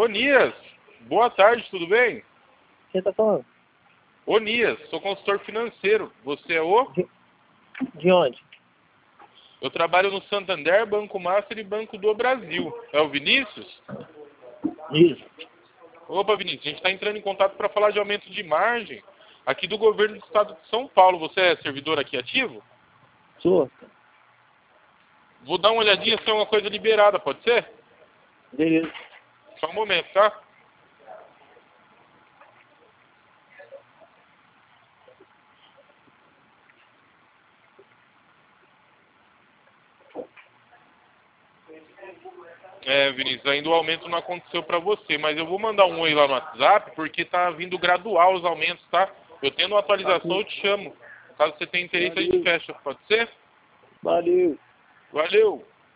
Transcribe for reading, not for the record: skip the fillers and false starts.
Ô Nias, boa tarde, tudo bem? Quem tá falando? Ô Nias, sou consultor financeiro. Você é o? De onde? Eu trabalho no Santander, Banco Master e Banco do Brasil. É o Vinícius? Isso. Opa, Vinícius, a gente está entrando em contato para falar de aumento de margem aqui do governo do estado de São Paulo. Você é servidor aqui ativo? Sua? Vou dar uma olhadinha se é uma coisa liberada, pode ser? Beleza. Só um momento, tá? Vinícius, ainda o aumento não aconteceu para você, mas eu vou mandar um oi lá no WhatsApp, porque tá vindo gradual os aumentos, tá? Eu tendo uma atualização, eu te chamo. Caso você tenha interesse, a gente fecha. Pode ser? Valeu. Valeu!